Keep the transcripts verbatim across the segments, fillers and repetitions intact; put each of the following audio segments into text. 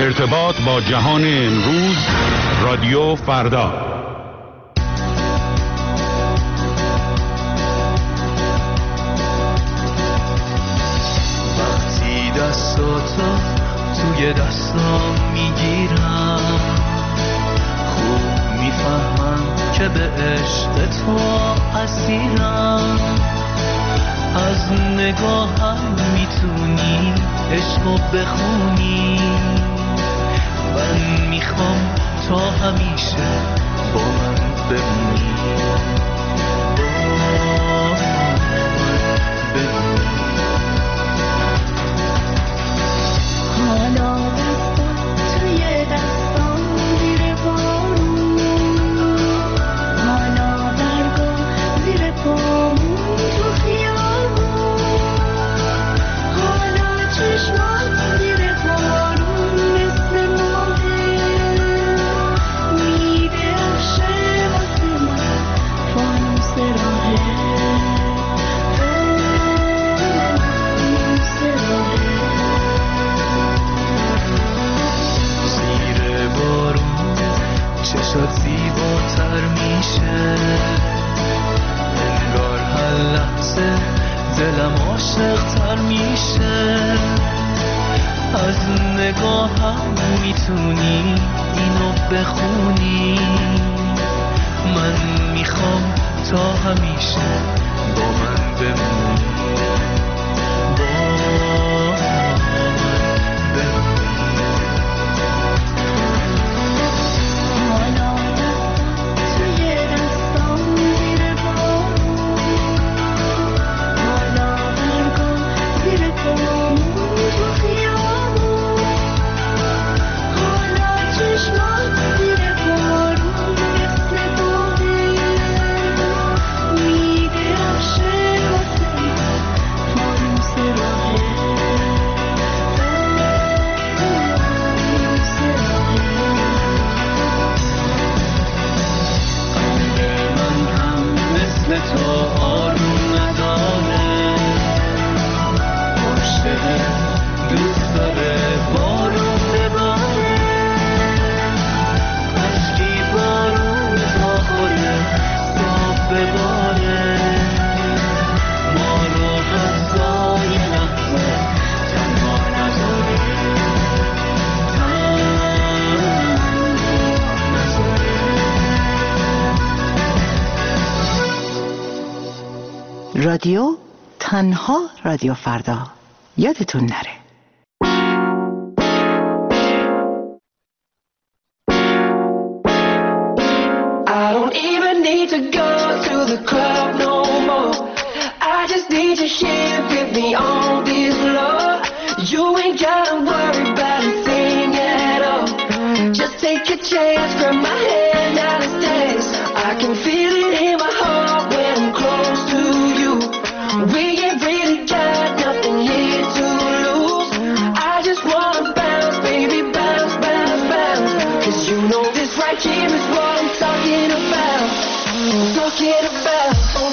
ارتباط با جهان امروز، رادیو فردا. وقتی دستاتو توی دستام میگیرم، خوب میفهمم که به عشق تو اسیرم. از نگاهم میتونی عشقو بخونی، من میخوام تا همیشه با من بمونی، با من بمونی. حالا دستم توی دستم زیر بارون، حالا برگام زیر پامون تو خیابون، حالا چشمات زیر بارون مثل ماهه میدرخشه واسه من فانوس راهه، فانوس راهه. زیر بارون چشات زیباتر میشه، انگار هر لحظه دلم عاشق‌تر میشه. از نگاهم میتونی اینو بخونی، من میخوام تا همیشه با من بمونی، با من بمونی. حالا دستم توی دستم زیر بارون، حالا برگام زیر پامون تو خیابون، حالا چشمات زیر بارون مثل باده میدرخشه واسه من فانوس راهه، فانوس راهه. من هم مثل تو آروم نداره، عاشق دوست داره بارون بباره، عشقی بارون تا خوره صاف بباره، ما رو حتی یه لحظه تنها نذاره، تنها نذاره. رادیو تنها رادیو فردا، یادتون نره. I don't even need to go to the club no more. I just need you here with me on this love. You ain't gotta worry about a thing at all. Just take a chance, grab my hand, now let's dance. I can feel it in my heart when I'm close to you. We ain't really got nothing here to lose. I just wanna bounce, baby, bounce, bounce, bounce. Cause you know this right here is what I'm talking about. Talking about.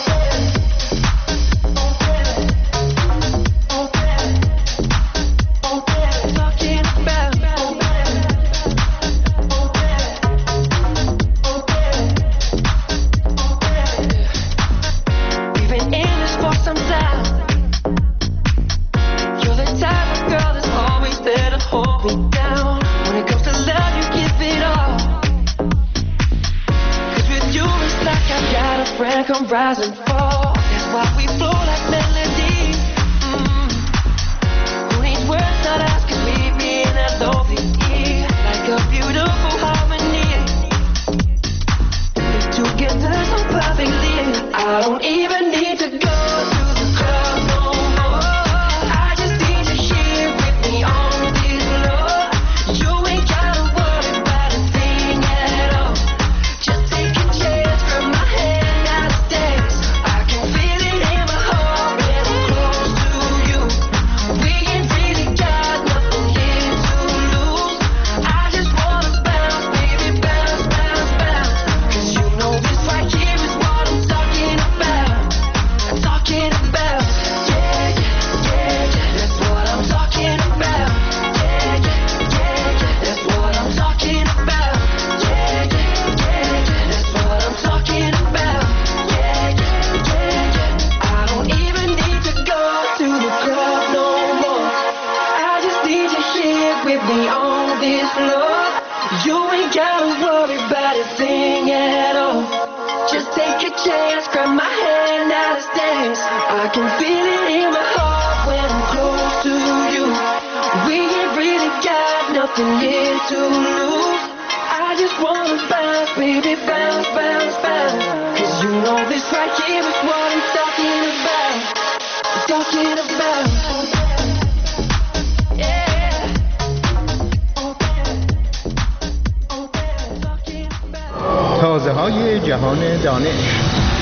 Talking about. We've been in this for some time. You're the type of girl that's always there to hold me down. When it comes to love, you give it all. Cause with you it's like I've got a friend come rise and fall. That's why we flow like melodies. Mm. Who needs words not asked, cause we be in that low key. Like a beautiful harmony. Put it together so perfectly. I don't even need to go to the club no more. I just need you here with me on this love. You ain't gotta worry about a thing at all. Just take a chance, grab my hand, now let's dance. I with me on this floor. You ain't gotta worry about a thing at all. Just take a chance, grab my hand, now let's dance. I can feel it in my heart when I'm close to you. We ain't really got nothing here to lose. I just wanna bounce, baby, bounce, bounce, bounce. Cause you know this right here is what I'm talking about. I'm talking about. تازه های جهان دانش.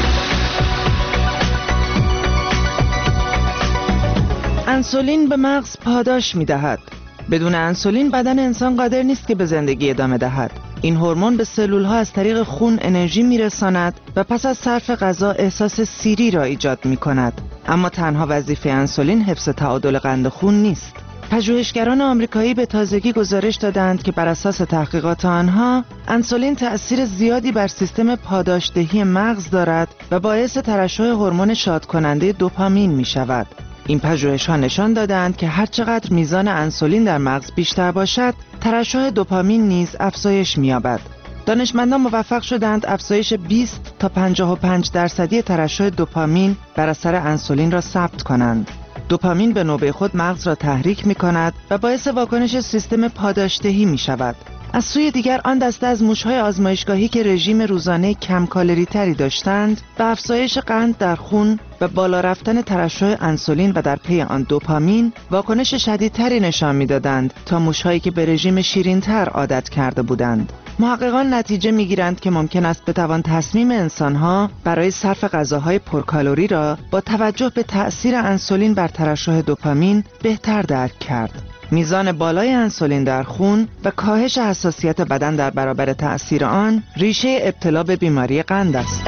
انسولین به مغز پاداش می دهد. بدون انسولین بدن انسان قادر نیست که به زندگی ادامه دهد. این هورمون به سلول ها از طریق خون انرژی می رساند و پس از صرف غذا احساس سیری را ایجاد می کند. اما تنها وظیفه انسولین حفظ تعادل قند خون نیست. پژوهشگران آمریکایی به تازگی گزارش دادند که بر اساس تحقیقات آنها انسولین تأثیر زیادی بر سیستم پاداشدهی مغز دارد و باعث ترشح هورمون شادکننده دوپامین می شود. این پژوهش‌ها نشان دادند که هر چقدر میزان انسولین در مغز بیشتر باشد، ترشح دوپامین نیز افزایش می‌یابد. دانشمندان موفق شدند افزایش بیست تا پنجاه و پنج درصدی ترشح دوپامین بر اثر انسولین را ثبت کنند. دوپامین به نوبه خود مغز را تحریک می‌کند و باعث واکنش سیستم پاداشدهی می‌شود. از سوی دیگر آن دسته از موش‌های آزمایشگاهی که رژیم روزانه کم کالری تری داشتند، به افزایش قند در خون و بالا رفتن ترشح انسولین و در پی آن دوپامین واکنش شدیدتری نشان می‌دادند تا موش‌هایی که به رژیم شیرین‌تر عادت کرده بودند. محققان نتیجه می‌گیرند که ممکن است بتوان تصمیم انسان‌ها برای صرف غذاهای پرکالری را با توجه به تأثیر انسولین بر ترشح دوپامین بهتر درک کرد. میزان بالای انسولین در خون و کاهش حساسیت بدن در برابر تأثیر آن ریشه ابتلا به بیماری قند است.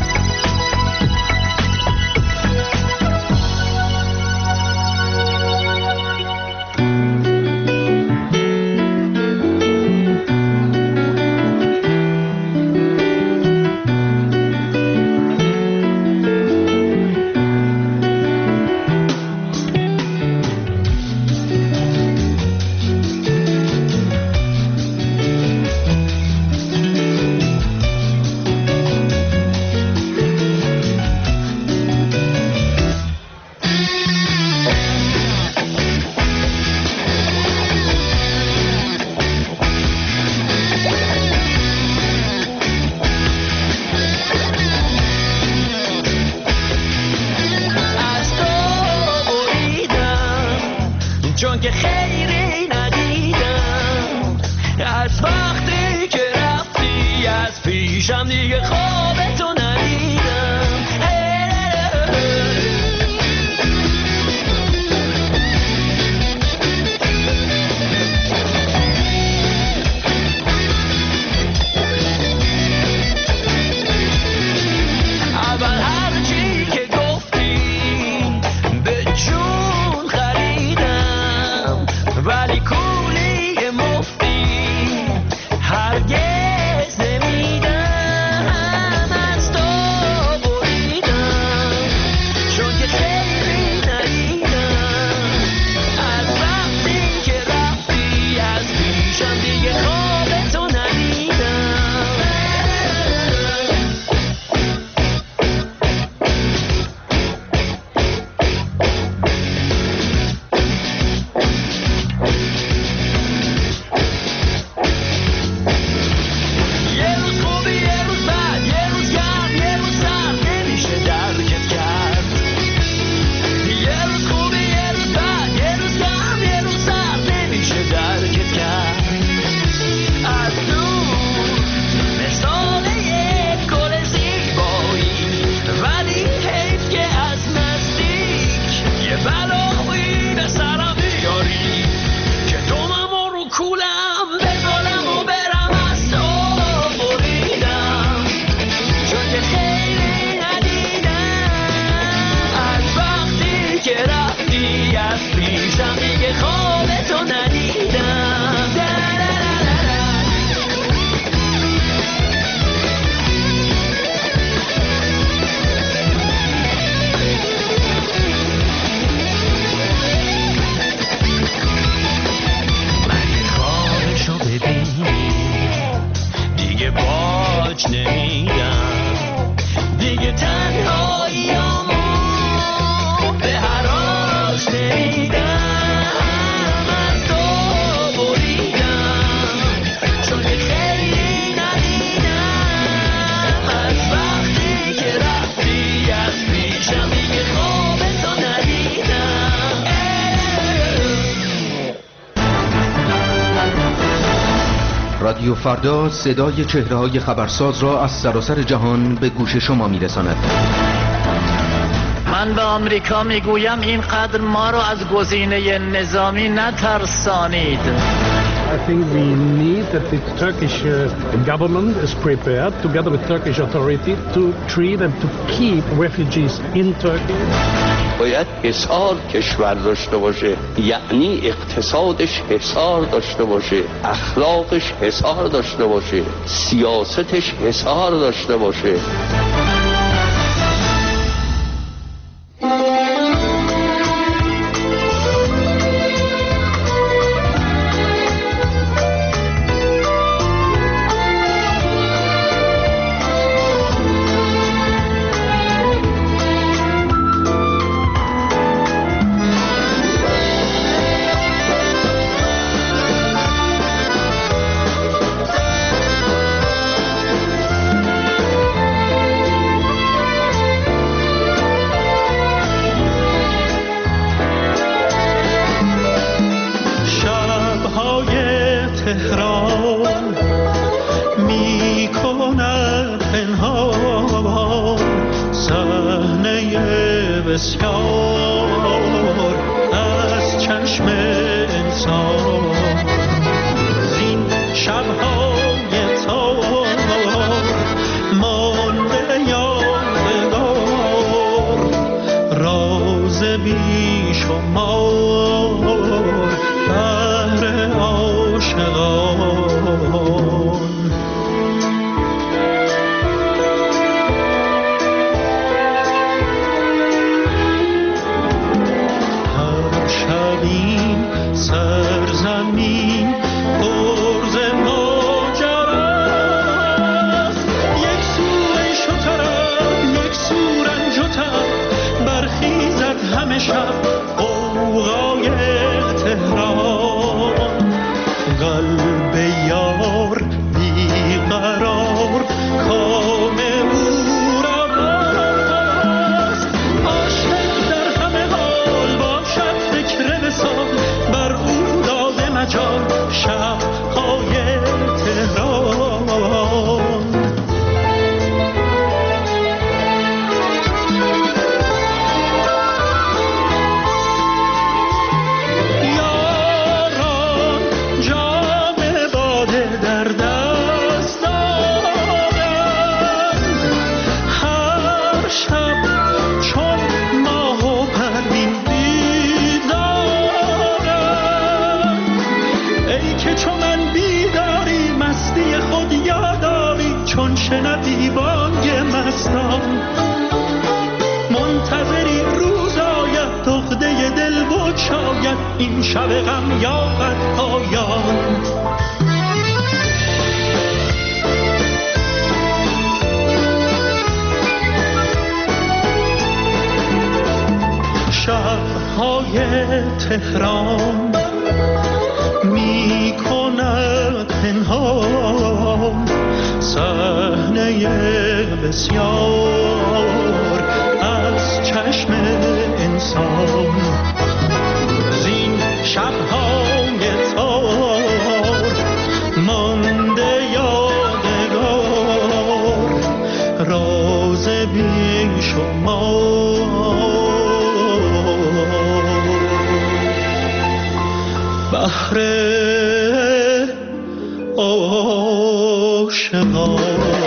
چون که خیری ندیدم از وقتی که رفتی از پیشم دیگه خوابتو ندیدم. اول هر چی که گفتی به جون خریدم، ولی کولی مفتی هرگز نمیدم. رادیو فردا صدای چهره‌های خبرساز را از سراسر جهان به گوش شما می‌رساند. من به آمریکا میگویم اینقدر ما را از گزینه نظامی نترسانید. I think we need that the Turkish uh, government is prepared, together with Turkish authority, to treat and to keep refugees in Turkey. باید حصار کشور داشته باشه، یعنی اقتصادش حصار داشته باشه، اخلاقش حصار داشته باشه، سیاستش حصار داشته باشه. تهران می کند پنهان صحنه بسیار از چشم انسان. زین شبهای تار مانده یادگار راز بی شمار بهر عاشقان. هر شبین سرزمین پرز ماجراست، یک سو شترم یک سو رنج و تب برخیزد همه شب غوغای تهران. قلب یار بیقرار کام او را باست، عاشق در همه حال باشد فکر وصال بر او داده مجال شب‌های تهران. شنوی بانگ مستان منتظری روز آید دغده دل بگشاید این شب غم یابد پایان. شب‌های تهران می کند پنهان صحنه بسیار از چشم انسان. زین شب‌های تار مانده یادگار راز بی شمار بهر عاشقان.